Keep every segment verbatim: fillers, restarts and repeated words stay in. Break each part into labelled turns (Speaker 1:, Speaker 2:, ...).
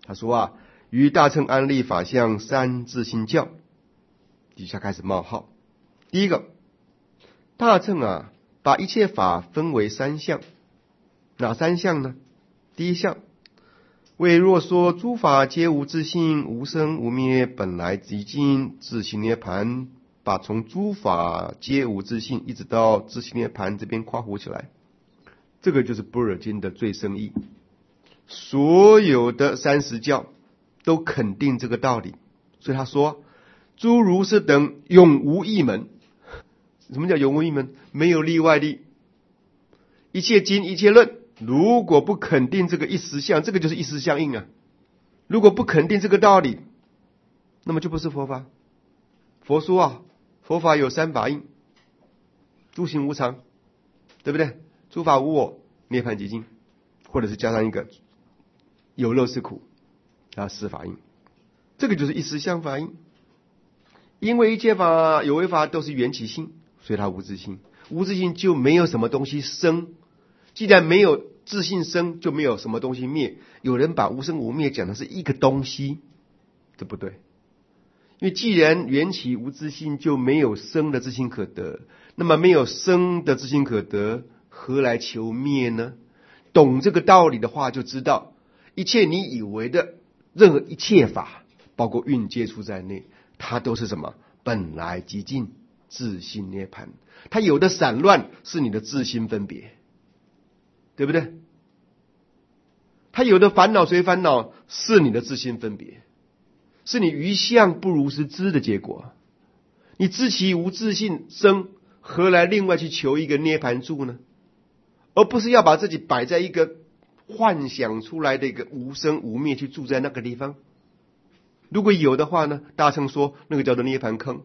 Speaker 1: 他说啊，于大乘安立法相三自性教，底下开始冒号。第一个，大乘啊，把一切法分为三项，哪三项呢？第一项，为若说诸法皆无自性，无生无灭，本来极尽，自性涅盘，把从诸法皆无自性一直到自性涅盘这边括弧起来，这个就是般若经的最深义。所有的三十教都肯定这个道理，所以他说诸如是等永无一门。什么叫永无一门？没有例外的。一切经一切论，如果不肯定这个一实相，这个就是一实相应啊。如果不肯定这个道理，那么就不是佛法。佛说啊，佛法有三法印，诸行无常，对不对？诸法无我，涅槃极尽，或者是加上一个有漏是苦啊，四法印，这个就是一实相法印。因为一切法有为法都是缘起性，所以它无自性，无自性就没有什么东西生。既然没有自性生，就没有什么东西灭。有人把无生无灭讲的是一个东西，这不对。因为既然缘起无自性，就没有生的自性可得，那么没有生的自性可得，何来求灭呢？懂这个道理的话，就知道一切你以为的任何一切法，包括蕴接触在内，它都是什么？本来极尽，自性涅盘。它有的散乱是你的自心分别，对不对？它有的烦恼随烦恼是你的自心分别，是你余相不如实知的结果。你知其无自性生，何来另外去求一个涅盘住呢？而不是要把自己摆在一个幻想出来的一个无生无灭去住在那个地方。如果有的话呢，大乘说那个叫做涅盘坑。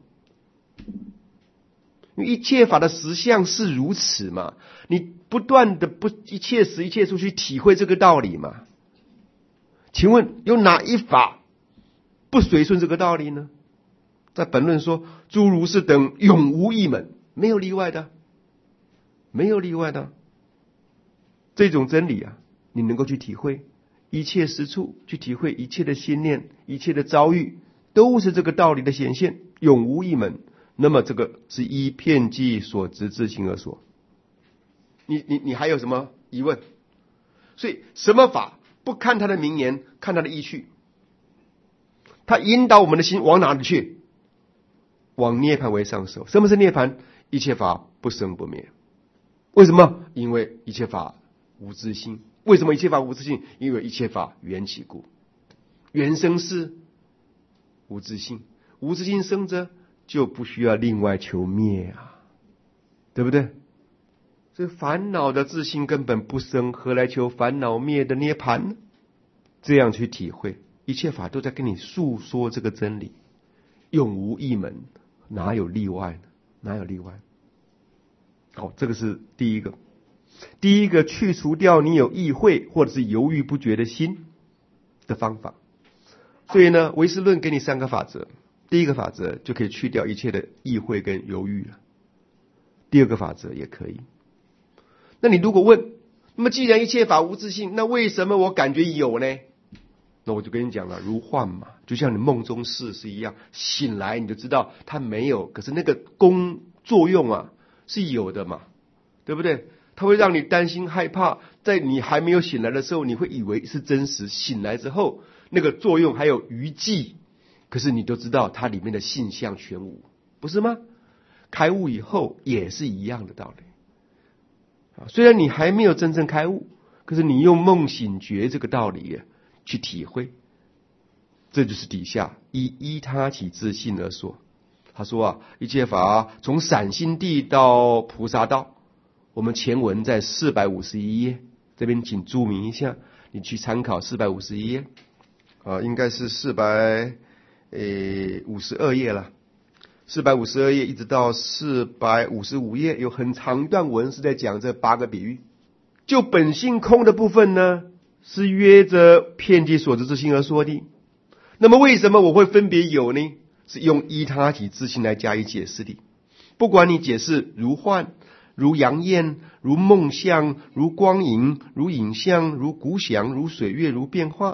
Speaker 1: 因为一切法的实相是如此嘛，你不断的不一切时一切处去体会这个道理嘛。请问有哪一法不随顺这个道理呢？在本论说诸如是等永无一门，没有例外的，没有例外的。这种真理啊，你能够去体会一切实处，去体会一切的心念，一切的遭遇，都是这个道理的显现，永无一门。那么这个是依遍计所执自性而说。你你你还有什么疑问？所以什么法不看他的名言，看他的意趣，他引导我们的心往哪里去？往涅槃为上首。什么是涅槃？一切法不生不灭。为什么？因为一切法无自性。为什么一切法无自性？因为一切法缘起故。缘生是无自性，无自性生者就不需要另外求灭啊，对不对？所以烦恼的自性根本不生，何来求烦恼灭的涅槃呢？这样去体会，一切法都在跟你诉说这个真理，永无一门，哪有例外呢？哪有例外？好，这个是第一个。第一个去除掉你有意会或者是犹豫不决的心的方法。所以呢，唯识论给你三个法则。第一个法则就可以去掉一切的意会跟犹豫了。第二个法则也可以。那你如果问，那么既然一切法无自性，那为什么我感觉有呢？那我就跟你讲了，如幻嘛，就像你梦中事是一样，醒来你就知道它没有，可是那个功作用啊是有的嘛，对不对？它会让你担心害怕，在你还没有醒来的时候，你会以为是真实，醒来之后那个作用还有余悸，可是你都知道它里面的性相全无，不是吗？开悟以后也是一样的道理。虽然你还没有真正开悟，可是你用梦醒觉这个道理去体会，这就是底下依依他起自性而说。他说啊，一切法从闪心地到菩萨道，我们前文在四百五十一页，这边请注明一下，你去参考四百五十一页啊，应该是四百五十二页了。四百五十二页一直到四百五十五页，有很长一段文是在讲这八个比喻。就本性空的部分呢，是约着遍计所知之心而说的。那么为什么我会分别有呢？是用依他起自性来加以解释的。不管你解释如幻、如阳焰、如梦象、如光影、如影像、如鼓响、如水月、如变化，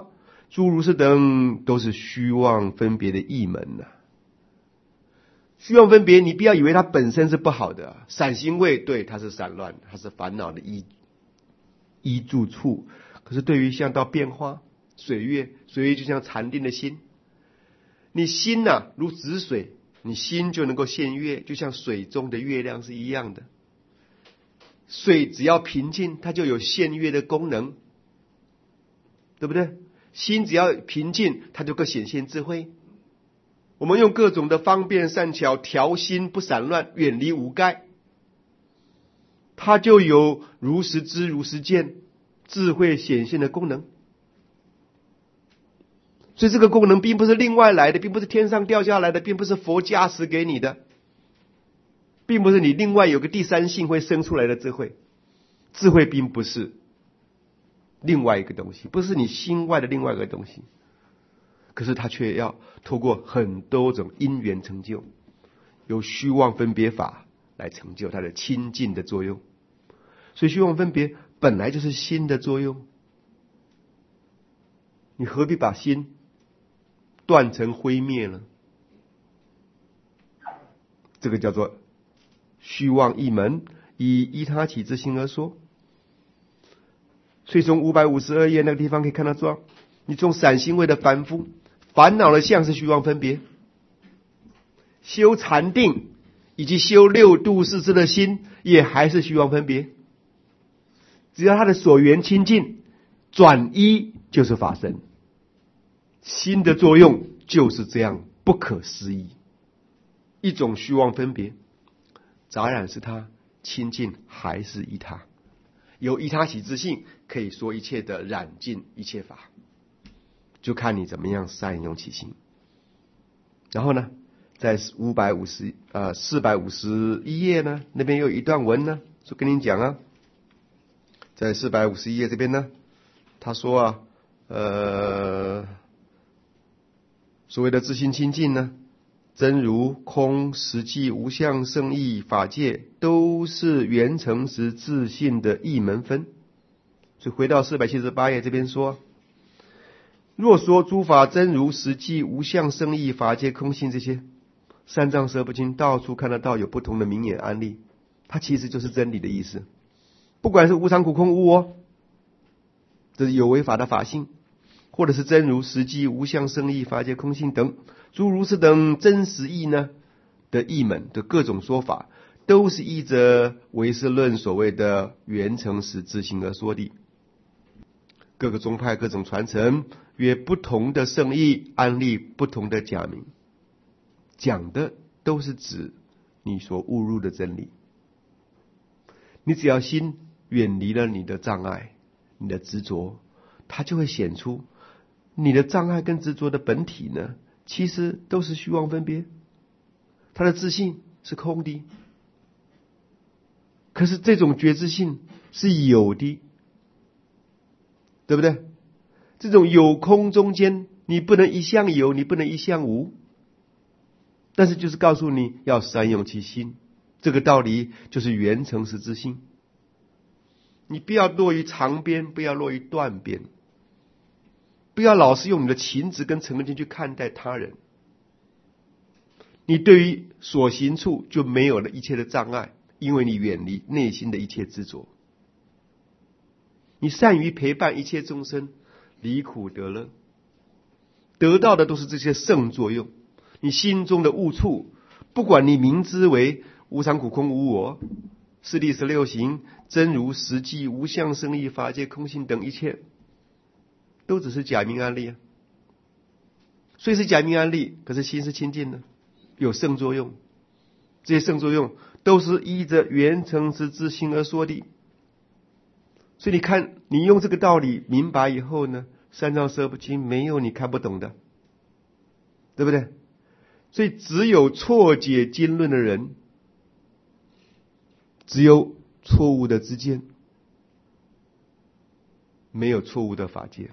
Speaker 1: 诸如是等，都是虚妄分别的异门呐、啊。虚妄分别，你不要以为它本身是不好的，散行位对，它是散乱，它是烦恼的依依住处。可是对于像到变化水月，水月就像禅定的心，你心呐、啊、如止水，你心就能够现月，就像水中的月亮是一样的。水只要平静，它就有现月的功能，对不对？心只要平静，它就可显现智慧。我们用各种的方便善巧调心不散乱，远离五盖，它就有如实知如实见智慧显现的功能。所以这个功能并不是另外来的，并不是天上掉下来的，并不是佛加持给你的，并不是你另外有个第三性会生出来的智慧。智慧并不是另外一个东西，不是你心外的另外一个东西，可是它却要透过很多种因缘成就，由虚妄分别法来成就它的清净的作用。所以虚妄分别本来就是心的作用，你何必把心断成灰灭呢？这个叫做虚妄一门，以依他起之心而说。所以从五百五十二页那个地方可以看到说，你从散行位的凡夫烦恼的相是虚妄分别，修禅定以及修六度世智的心也还是虚妄分别。只要他的所缘清净，转依就是法身，心的作用就是这样不可思议。一种虚妄分别，杂染是他，清净还是依他。由依他起之性，可以说一切的染尽一切法，就看你怎么样善用其心。然后呢，在五百五十呃四百五十一页呢，那边有一段文呢，就跟你讲啊，在四百五十一页这边呢，他说啊，呃，所谓的自心清净呢，真如空实际无相圣义法界，都是圆成实自性的一门分。所以回到四百七十八页这边说，若说诸法真如实际无相圣义法界空性这些三藏十二部经到处看得到有不同的名言案例，它其实就是真理的意思。不管是无常苦空无我，这是有为法的法性，或者是真如实际无相圣义法界空性等诸如此等真实义呢的义门的各种说法，都是依着唯识论所谓的圆成实自性而说的。各个宗派各种传承，约不同的圣义安立不同的假名，讲的都是指你所误入的真理。你只要心远离了你的障碍，你的执着，它就会显出你的障碍跟执着的本体呢，其实都是虚妄分别，它的自性是空的。可是这种觉知性是有的，对不对？这种有空中间，你不能一向有，你不能一向无，但是就是告诉你要善用其心，这个道理就是圆成实之心。你不要落于长边，不要落于断边，不要老是用你的情执跟成见去看待他人，你对于所行处就没有了一切的障碍，因为你远离内心的一切执着，你善于陪伴一切众生离苦得乐，得到的都是这些圣作用。你心中的悟处，不管你明知为无常苦空无我、四谛十六行、真如实际无相圣义法界空性等一切，都只是假名安立啊。虽是假名安立，可是心是清净的，有圣作用。这些圣作用都是依着圆成实之心而说的。所以你看，你用这个道理明白以后呢，三藏十二部经没有你看不懂的，对不对？所以只有错解经论的人，只有错误的知见，没有错误的法界。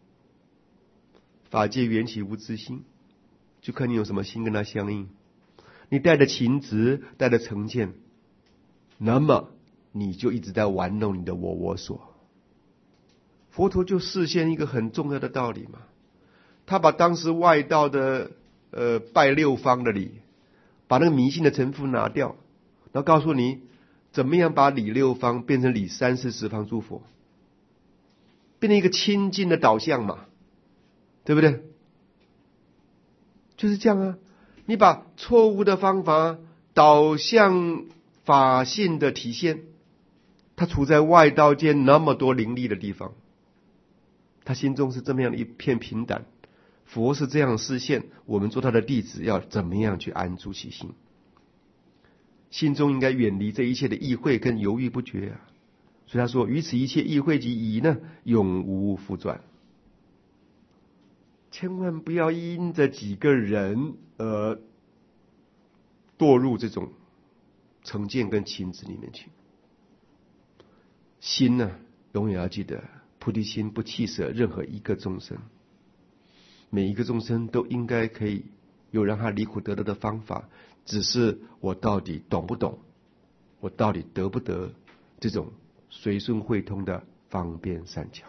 Speaker 1: 法界缘起无自性，就看你有什么心跟它相应。你带着情执，带着成见，那么你就一直在玩弄你的我我所。佛陀就示现一个很重要的道理嘛， 他把当时外道的呃拜六方的礼，把那个迷信的城府拿掉，然后告诉你怎么样把礼六方变成礼三世十方诸佛，变成一个亲近的导向嘛，对不对？就是这样啊，你把错误的方法导向法性的体现，他处在外道间那么多灵力的地方，他心中是这么样的一片平淡。佛是这样示现，我们做他的弟子要怎么样去安住其心？心中应该远离这一切的意会跟犹豫不决啊！所以他说：“于此一切意会及疑呢，永无复转。”千万不要因着几个人而堕入这种成见跟情执里面去。心呢，永远要记得，菩提心不弃舍任何一个众生。每一个众生都应该可以有让他离苦得乐的方法，只是我到底懂不懂，我到底得不得这种随顺会通的方便善巧。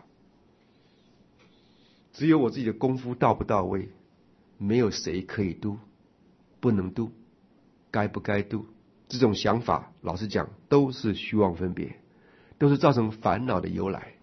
Speaker 1: 只有我自己的功夫到不到位，没有谁可以度，不能度，该不该度，这种想法老实讲都是虚妄分别，都是造成烦恼的由来。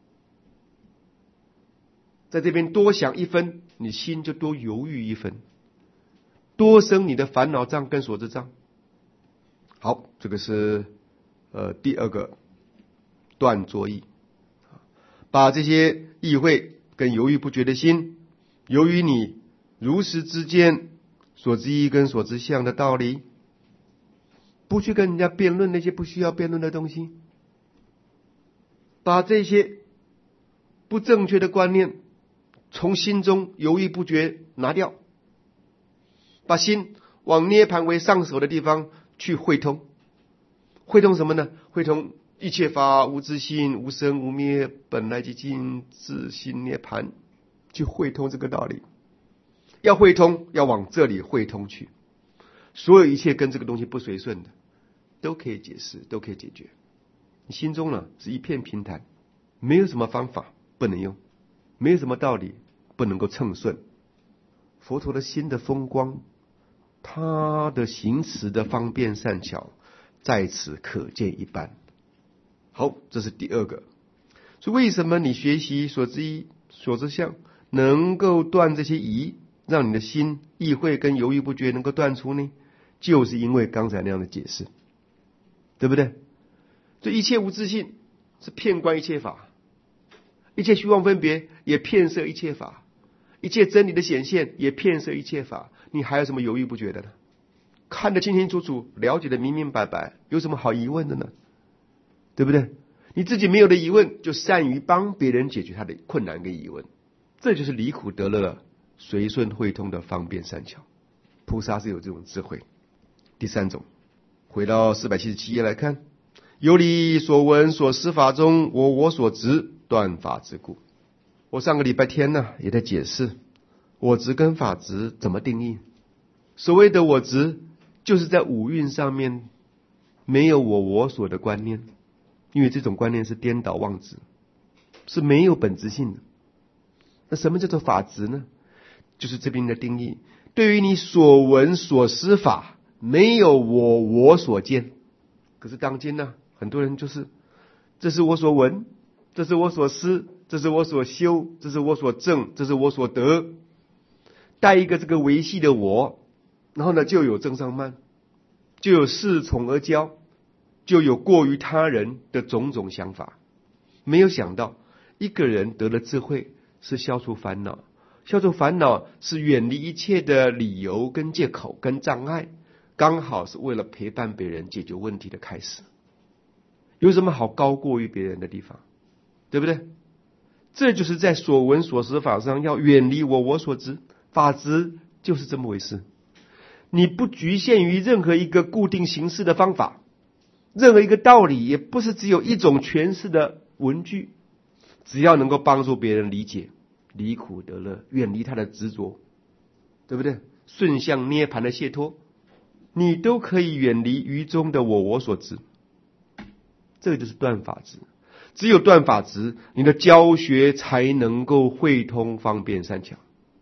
Speaker 1: 在这边多想一分，你心就多犹豫一分，多生你的烦恼障跟所知障。好，这个是呃第二个断作意，把这些意会跟犹豫不决的心，由于你如实之间所知意跟所知相的道理，不去跟人家辩论那些不需要辩论的东西，把这些不正确的观念从心中犹豫不决拿掉，把心往涅盘为上手的地方去会通。会通什么呢？会通一切法无自性，无生无灭，本来即尽，自性涅盘，去会通这个道理。要会通，要往这里会通去。所有一切跟这个东西不随顺的，都可以解释，都可以解决。你心中呢是一片平坦，没有什么方法不能用，没有什么道理不能够称顺。佛陀的心的风光，他的行持的方便善巧，在此可见一斑。好，这是第二个。所以为什么你学习所知意所知相能够断这些疑，让你的心意会跟犹豫不决能够断除呢？就是因为刚才那样的解释，对不对？这一切无自性是遍观一切法，一切虚妄分别也遍摄一切法，一切真理的显现也遍摄一切法，你还有什么犹豫不决的呢？看得清清楚楚，了解得明明白白，有什么好疑问的呢？对不对？你自己没有的疑问，就善于帮别人解决他的困难跟疑问，这就是离苦得乐随顺会通的方便善巧。菩萨是有这种智慧。第三种，回到四百七十七页来看，由理所闻所思法中，我我所执断法之故。我上个礼拜天呢也在解释我执跟法执怎么定义。所谓的我执，就是在五蕴上面没有我我所的观念，因为这种观念是颠倒妄执，是没有本质性的。那什么叫做法执呢？就是这边的定义，对于你所闻所思法没有我我所见。可是当今呢，很多人就是这是我所闻，这是我所思，这是我所修，这是我所证，这是我所得，带一个这个维系的我，然后呢就有增上慢，就有恃宠而骄，就有过于他人的种种想法。没有想到一个人得了智慧是消除烦恼，消除烦恼是远离一切的理由跟借口跟障碍，刚好是为了陪伴别人解决问题的开始。有什么好高过于别人的地方？对不对？这就是在所闻所思法上要远离我我所知。法执就是这么回事，你不局限于任何一个固定形式的方法，任何一个道理，也不是只有一种诠释的文句，只要能够帮助别人理解，离苦得乐，远离他的执着，对不对？顺向涅盘的解脱，你都可以远离于中的我我所知。这个就是断法执。只有断法执，你的教学才能够汇通方便善巧。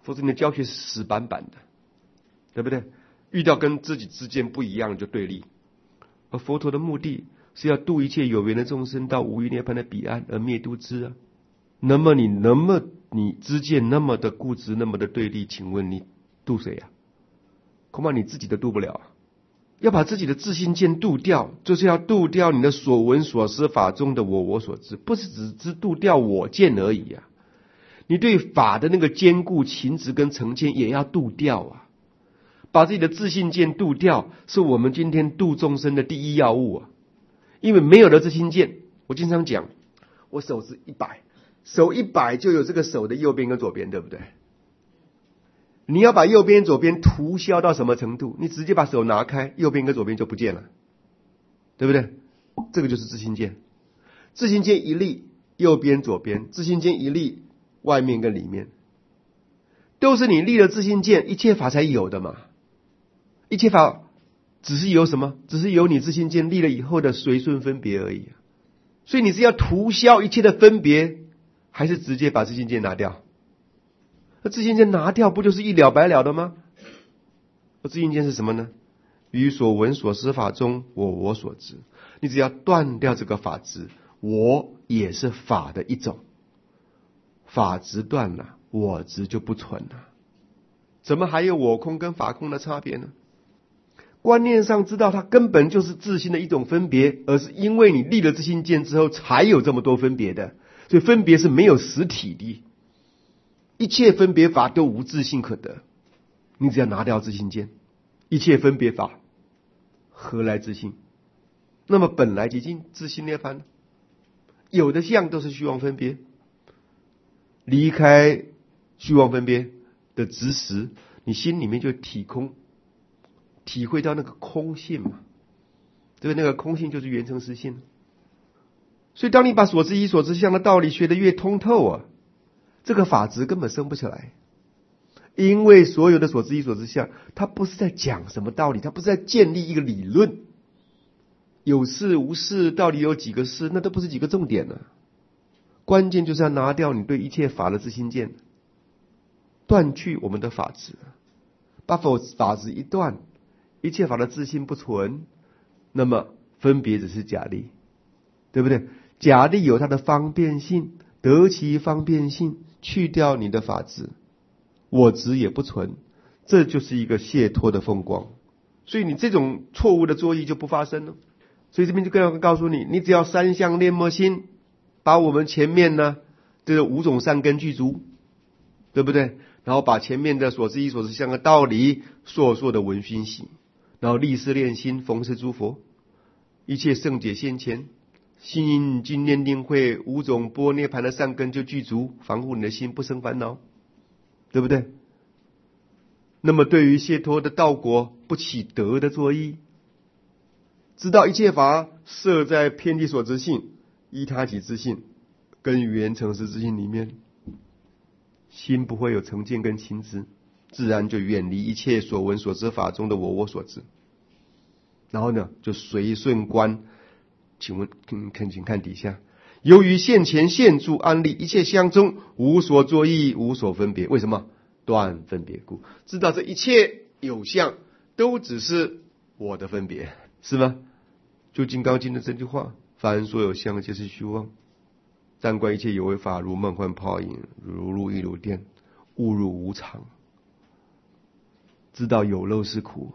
Speaker 1: 否则你的教学是死板板的，对不对？遇到跟自己之间不一样就对立。而佛陀的目的是要度一切有缘的众生到无余涅槃的彼岸而灭度之啊。那么你那么你之见那么的固执，那么的对立，请问你度谁啊？恐怕你自己都度不了啊。要把自己的自信见度掉，就是要度掉你的所闻所思法中的我我所知，不是只知度掉我见而已啊。你对法的那个坚固情执跟成见也要度掉啊。把自己的自信见度掉，是我们今天度众生的第一要务啊。因为没有了自信见，我经常讲，我手是一百，手一百就有这个手的右边跟左边，对不对？你要把右边左边涂消到什么程度？你直接把手拿开，右边跟左边就不见了，对不对？这个就是自信见。自信见一立，右边左边；自信见一立，外面跟里面，都是你立了自信见，一切法才有的嘛。一切法只是由什么？只是由你自信见立了以后的随顺分别而已。所以你是要涂消一切的分别，还是直接把自信见拿掉？那自信见拿掉，不就是一了百了的吗？而自信见是什么呢？于所闻所思法中，我我所知。你只要断掉这个法执，我也是法的一种。法执断了，我执就不存了。怎么还有我空跟法空的差别呢？观念上知道它根本就是自信的一种分别，而是因为你立了自信见之后才有这么多分别的，所以分别是没有实体的。一切分别法都无自性可得，你只要拿掉自信见，一切分别法何来自性？那么本来即尽自性涅槃呢？有的相都是虚妄分别，离开虚妄分别的执实，你心里面就体空，体会到那个空性嘛，对不对？那个空性就是圆成实性。所以当你把所知一所知相的道理学得越通透啊，这个法执根本生不起来。因为所有的所知一所知相，它不是在讲什么道理，它不是在建立一个理论，有事无事到底有几个事，那都不是几个重点呢、啊。关键就是要拿掉你对一切法的自信见，断去我们的法执，把法执一断，一切法的自信不存，那么分别只是假立，对不对？假立有它的方便性，得其方便性，去掉你的法执，我执也不存，这就是一个解脱的风光。所以你这种错误的作意就不发生了。所以这边就更要告诉你，你只要三相念摩心，把我们前面呢这个五种善根具足，对不对？然后把前面的所知一所知相的道理烁烁的闻熏习，然后立誓练心，逢是诸佛，一切圣解现前，心经念定慧，五种般涅盘的善根就具足，防护你的心不生烦恼，对不对？那么对于解脱的道果不起得的作意，知道一切法摄在遍地所知性、依他己自性跟圆成实之性里面，心不会有成见跟情执，自然就远离一切所闻所知法中的我我所知。然后呢，就随顺观。请问，请请看底下，由于现前现住安立一切相中，无所作意，无所分别。为什么？断分别故。知道这一切有相都只是我的分别，是吗？就金刚经的这句话，凡所有相皆是虚妄，但观一切有为法如梦幻泡影，如露亦如电，误入无常。知道有漏是苦，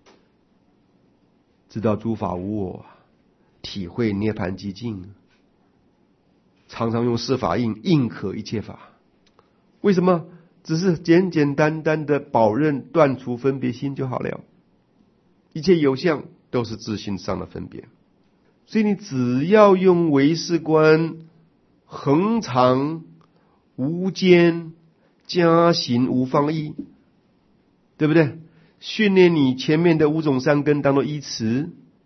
Speaker 1: 知道诸法无我，体会涅槃寂静，常常用四法印印可一切法。为什么？只是简简单单的保任断除分别心就好了。一切有相都是自性上的分别，所以你只要用唯识观恒常无间加行无方意，对不对？训练你前面的五种善根当作依持，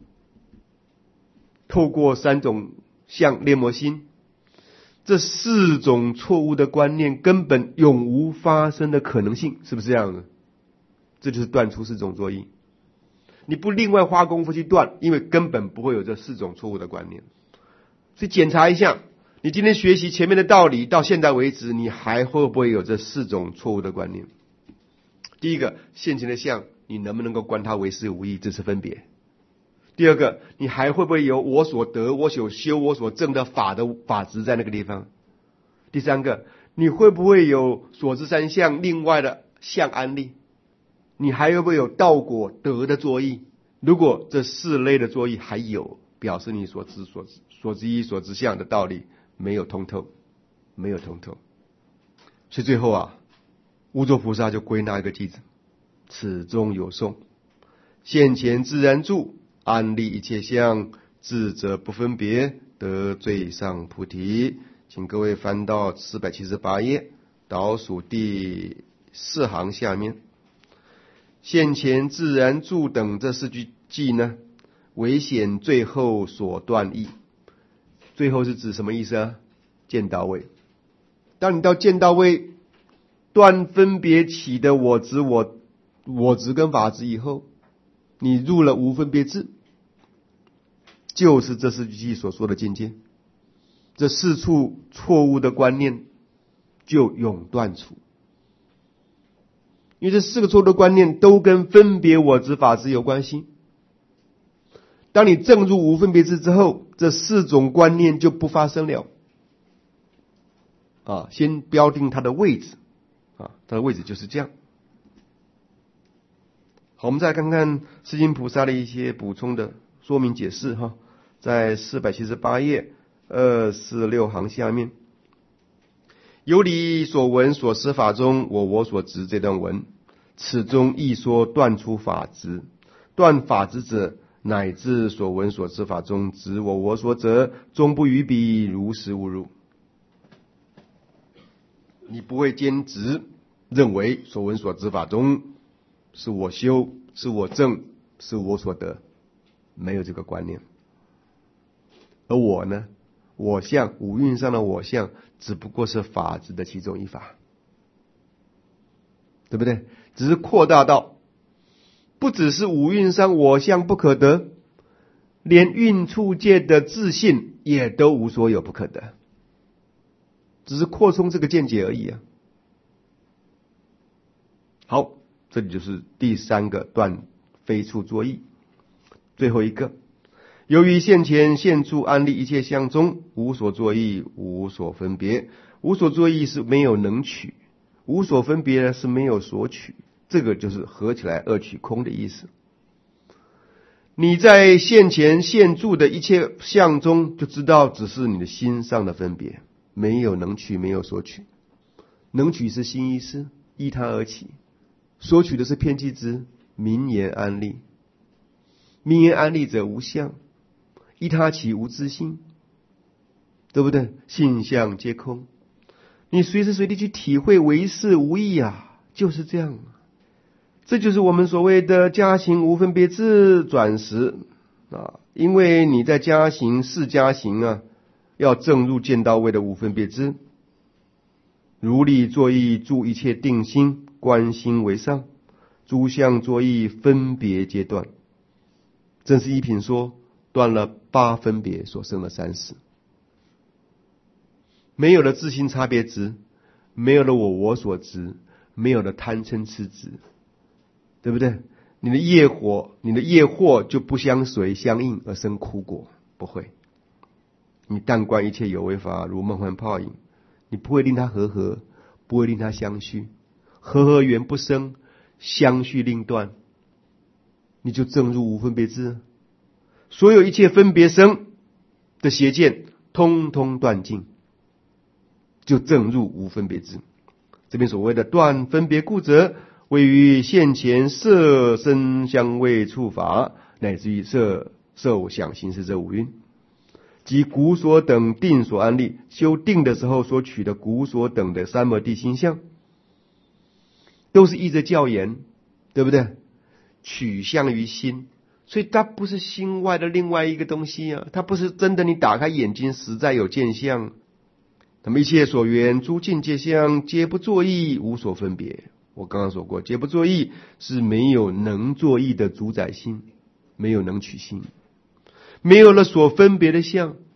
Speaker 1: 透过三种相练摩心，这四种错误的观念根本永无发生的可能性，是不是这样的？这就是断除四种作意。你不另外花功夫去断，因为根本不会有这四种错误的观念。所以检查一下， 你今天学习前面的道理，到现在为止，你还会不会有这四种错误的观念？第一个，现前的相，你能不能够观它为是无益，这是分别。第二个，你还会不会有我所得、我所修、我所证的法的法执在那个地方？第三个，你会不会有所知三相另外的相安立？你还会不会有道果得的作意？如果这四类的作意还有，表示你所知所所知一所知相的道理没有通透，没有通透。所以最后啊，无著菩萨就归纳一个句子：此中有颂，现前自然住，安立一切相，智者不分别，得最上菩提。请各位翻到四百七十八页，倒数第四行下面，现前自然住等这四句偈呢，唯显最后所断义。最后是指什么意思啊？见到位。当你到见到位，断分别起的我执我我执跟法执以后，你入了无分别智，就是这四句偈所说的境界。这四处错误的观念就永断除。因为这四个错误的观念都跟分别我执法执有关系。当你证入无分别智之后，这四种观念就不发生了。啊，先标定它的位置，啊，它的位置就是这样。好，我们再来看看世亲菩萨的一些补充的说明解释哈，在四百七十八页二四六行下面，有理所闻所思法中，我我所执这段文，此中亦说断出法执，断法执者，乃至所闻所思法中执我我所者，终不于彼，如实误入。你不会坚执认为所闻所知法中是我修，是我证，是我所得，没有这个观念。而我呢，我相，五蕴上的我相，只不过是法执的其中一法，对不对？只是扩大到不只是五蕴上我相不可得，连蕴处界的自信也都无所有不可得，只是扩充这个见解而已啊。好，这里就是第三个断非处作意。最后一个，由于现前现处安立一切相中，无所作意，无所分别。无所作意是没有能取，无所分别是没有所取，这个就是合起来二取空的意思。你在现前现住的一切相中，就知道只是你的心上的分别，没有能取，没有所取。能取是心意识，依它而起；所取的是偏激执，名言安立。名言安立者无相，依他起无自性，对不对？性相皆空，你随时随地去体会唯是无益啊，就是这样。这就是我们所谓的加行无分别智转识啊，因为你在加行是加行啊，要证入见到位的无分别智，如理作意住一切定心，观心为上，诸相作意分别阶段。正是一品说断了八分别所生的三世，没有了自心差别执，没有了我我所执，没有了贪嗔痴执，对不对？你的业火，你的业惑就不相随相应而生苦果，不会。你但观一切有为法如梦幻泡影，你不会令它和合，不会令它相续，和合缘不生，相续令断，你就证入无分别智，所有一切分别生的邪见通通断尽，就证入无分别智。这边所谓的断分别故者，位于现前色声香味触法，乃至于色受想行识这五蕴，即古所等定所安立，修定的时候所取的古所等的三摩地心相，都是依着教言，对不对？取向于心，所以它不是心外的另外一个东西啊，它不是真的你打开眼睛实在有见相。那么一切所缘诸境界相，皆不作意，无所分别。我刚刚说过，皆不作意是没有能作意的主宰心，没有能取心，没有了所分别的相，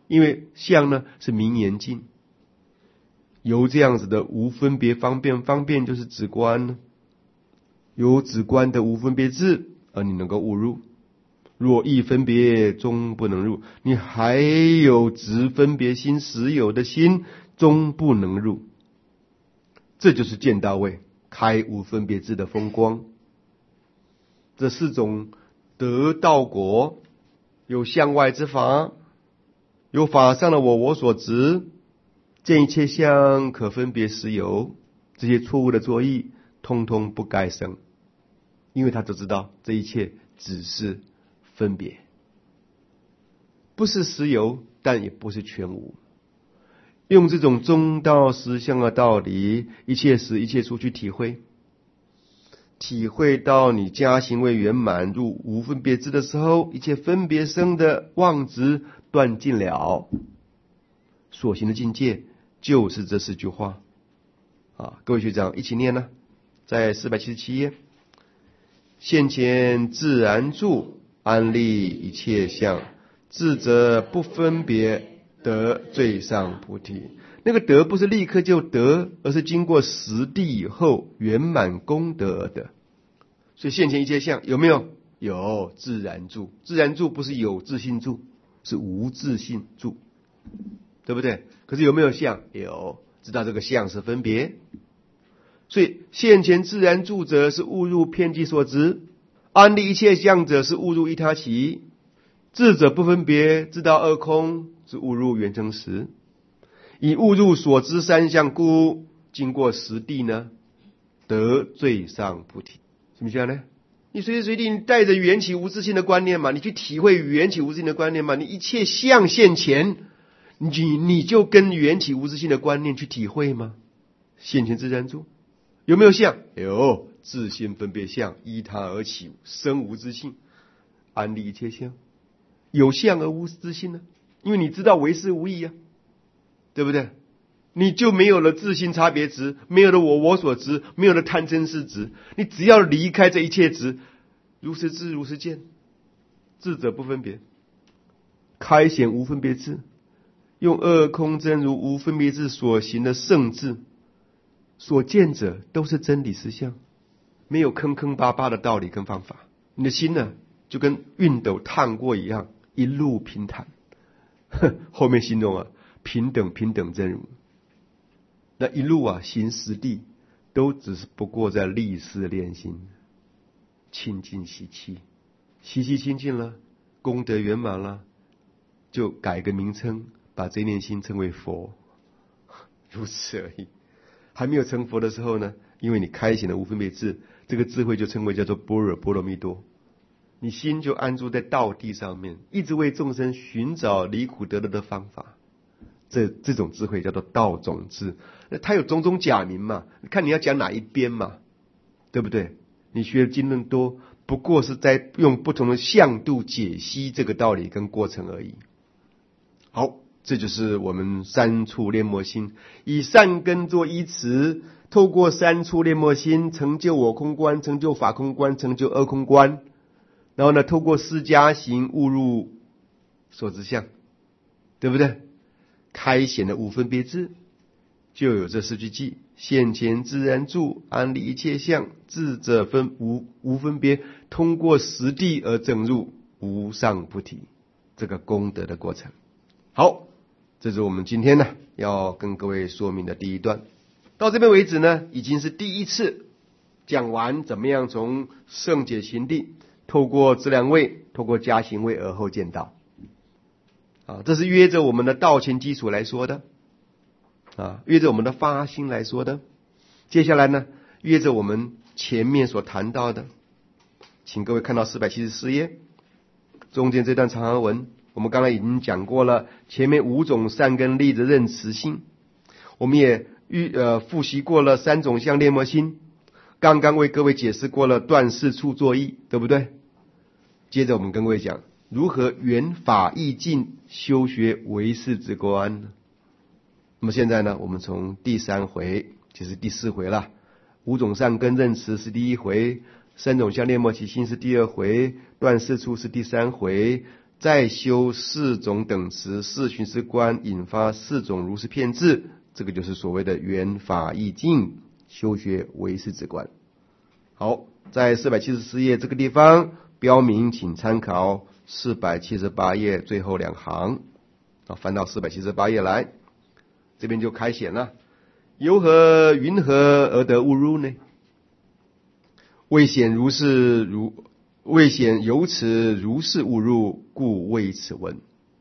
Speaker 1: 因为相呢是明眼镜，由这样子的无分别方便，方便就是止观呢，由止观的无分别智而你能够悟入。若亦分别，终不能入。你还有执分别心实有的心，终不能入。这就是见到位，开无分别智的风光。这四种得道果，有向外之法，有法上的我我所执，见一切相可分别实有，这些错误的作意通通不该生，因为他都知道这一切只是分别，不是实有，但也不是全无。用这种中道实相的道理，一切时一切处去体会，体会到你加行为圆满入无分别智的时候，一切分别生的妄执断尽了，所行的境界就是这四句话啊！各位学长一起念呢，在四百七十七页，现前自然住，安立一切相，智者不分别，得最上菩提。那个得不是立刻就得，而是经过实地以后圆满功德而得。所以现前一切相有没有？有，自然住。自然住不是有自性住，是无自性住，对不对？可是有没有相？有，知道这个相是分别。所以现前自然住者是误入遍计所执，安立一切相者是误入一他起，智者不分别，知道二空是误入圆成实。以误入所知三相故，经过实地呢，得最上菩提。什么意思呢？你随时随地你带着缘起无自性的观念嘛，你去体会缘起无自性的观念嘛，你一切相现前，你你就跟缘起无自性的观念去体会吗？现前自然住有没有相？有，自性分别相依他而起，生无自性，安立一切相。有相而无自性呢？因为你知道唯识无义啊，对不对？你就没有了自性差别执，没有了我我所执，没有了贪嗔痴执。你只要离开这一切执，如实知如实见，智者不分别，开显无分别智，用二空真如无分别智所行的圣智，所见者都是真理实相，没有坑坑巴巴的道理跟方法。你的心呢，就跟熨斗烫过一样，一路平坦。后面形容啊，平等平等真如。那一路啊行实地，都只是不过在立事练心，清净习气，习气清净了，功德圆满了，就改个名称，把这念心称为佛，如此而已。还没有成佛的时候呢，因为你开显了无分别智，这个智慧就称为叫做般若波罗蜜多，你心就安住在道地上面，一直为众生寻找离苦得乐的方法。这这种智慧叫做道种智，它有种种假名嘛，看你要讲哪一边嘛，对不对？你学的经论多，不过是在用不同的向度解析这个道理跟过程而已。好，这就是我们三处炼末心，以善根做依持，透过三处炼末心成就我空观，成就法空观，成就二空观，然后呢，透过四加行悟入所知相，对不对？开显的无分别智，就有这四句偈：现前自然住，安立一切相，智者分无无分别，通过实地而证入无上菩提，这个功德的过程。好，这是我们今天呢要跟各位说明的第一段。到这边为止呢，已经是第一次讲完怎么样从圣解行地，透过资粮位，透过加行位而后见道。啊，这是约着我们的道前基础来说的，啊，约着我们的发心来说的。接下来呢，约着我们前面所谈到的，请各位看到四百七十四页，中间这段长行文，我们刚才已经讲过了，前面五种善根力的认识性，我们也预呃复习过了三种相炼末心，刚刚为各位解释过了断事处作意，对不对？接着我们跟各位讲如何圆法意境修学唯识之观呢？那么现在呢，我们从第三回，就是第四回了。五种善根认识是第一回，三种相炼末其心是第二回，断事处是第三回， 再修四种等持，四寻思观，引发四种如是片智，这个就是所谓的圆法意境，修学唯识之观。好，在四百七十四页这个地方标明，请参考四百七十八页最后两行，翻到四百七十八页来，这边就开显了。由何云何而得误入呢？未显如是如未显由此如是误入，故谓此文。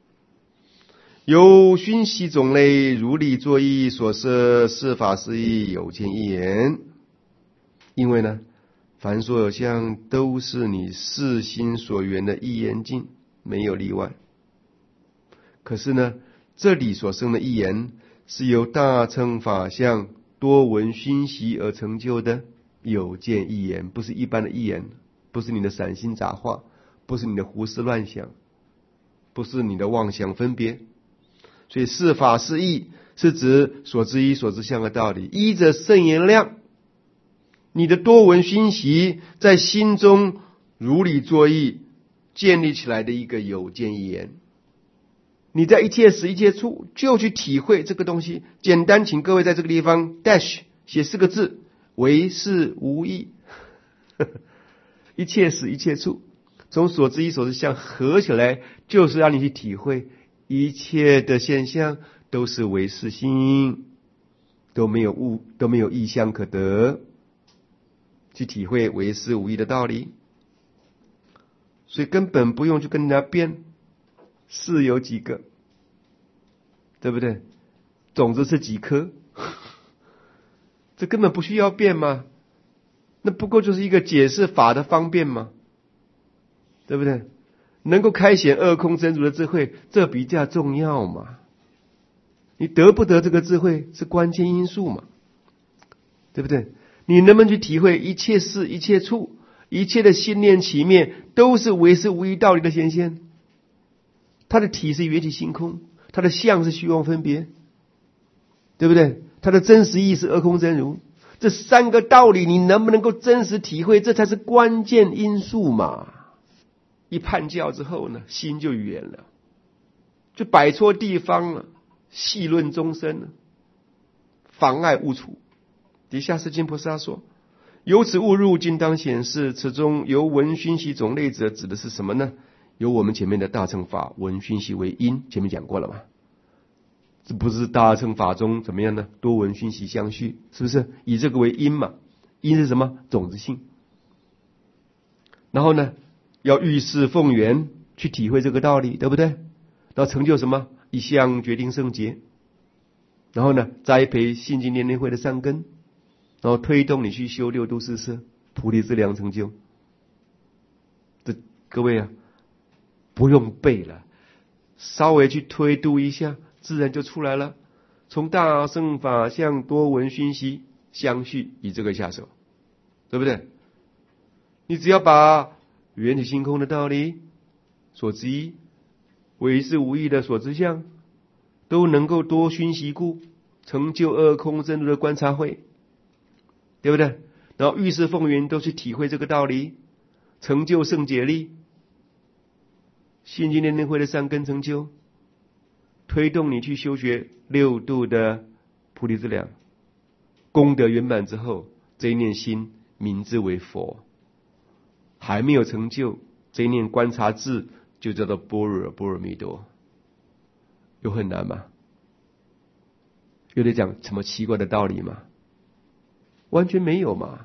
Speaker 1: 由熏习种类如理作意所摄四法四义有见一言。因为呢，凡所有相都是你四心所缘的一言境，没有例外。可是呢，这里所生的一言是由大乘法相多闻熏习而成就的有见一言，不是一般的一言，不是你的散心杂话，不是你的胡思乱想，不是你的妄想分别。所以四法四义是指所知一所知相的道理。一者圣言量，你的多闻熏习在心中如理作意建立起来的一个有见一言，你在一切时一切处就去体会这个东西。简单请各位在这个地方 dash 写四个字，唯识无异。一切时一切处，从所知一所知相合起来，就是让你去体会一切的现象都是唯识心，都没有物，都没有异相可得，去体会唯识无异的道理。所以根本不用去跟人家辩是有几个，对不对？种子是几颗，这根本不需要辩嘛，那不过就是一个解释法的方便嘛，对不对？能够开显二空真如的智慧，这比较重要嘛。你得不得这个智慧是关键因素嘛，对不对？你能不能去体会一切事一切处一切的心念起灭都是唯识无异道理的显现，它的体是缘起性空，它的相是虚妄分别，对不对？它的真实意是二空真如，这三个道理你能不能够真实体会，这才是关键因素嘛。一叛教之后呢，心就远了，就摆错地方了，戏论众生了，妨碍误处。底下是金菩萨说，由此误入，今当显示，此中由闻熏习种类者指的是什么呢？由我们前面的大乘法闻熏习为因，前面讲过了嘛，这不是大乘法中怎么样呢？多闻熏习相续，是不是以这个为因嘛？因是什么？种子性。然后呢，要遇事奉缘去体会这个道理，对不对？到成就什么？一向决定圣洁。然后呢，栽培信经念念慧的善根，然后推动你去修六度四摄，菩提资粮成就。这各位啊，不用背了，稍微去推度一下，自然就出来了。从大乘法相多闻熏习相续，以这个下手，对不对？你只要把缘起性空的道理所知一唯识无异的所知相都能够多熏习故，成就二空真如的观察慧，对不对？然后遇事奉缘都去体会这个道理，成就圣解力，信经念念慧的善根成就，推动你去修学六度的菩提资粮，功德圆满之后，这一念心名之为佛。还没有成就，这一念观察智就叫做般若波罗蜜多。有很难吗？有得讲什么奇怪的道理吗？完全没有嘛。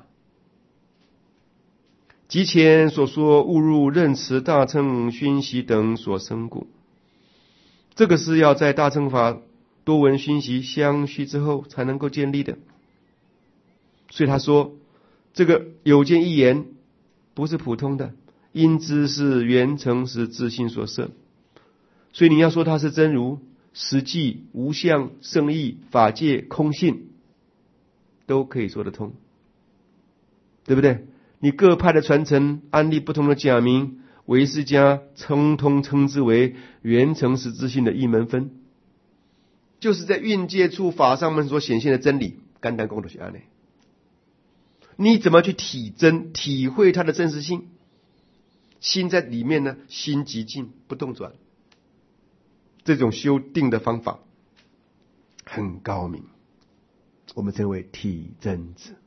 Speaker 1: 即前所说误入任持大乘熏习等所生故，这个是要在大乘法多闻熏习相续之后才能够建立的。所以他说这个有见一言不是普通的，因知是缘成实自性所摄。所以你要说它是真如、实际、无相、圣义、法界、空性，都可以说得通，对不对？你各派的传承安立不同的假名，唯识家称通称之为缘成实自性的一门分，就是在蕴界处法上面所显现的真理。简单讲就是这样，你怎么去体真体会它的真实性？ 心在里面呢，心极静不动转。这种修定的方法很高明，我们称为体真子。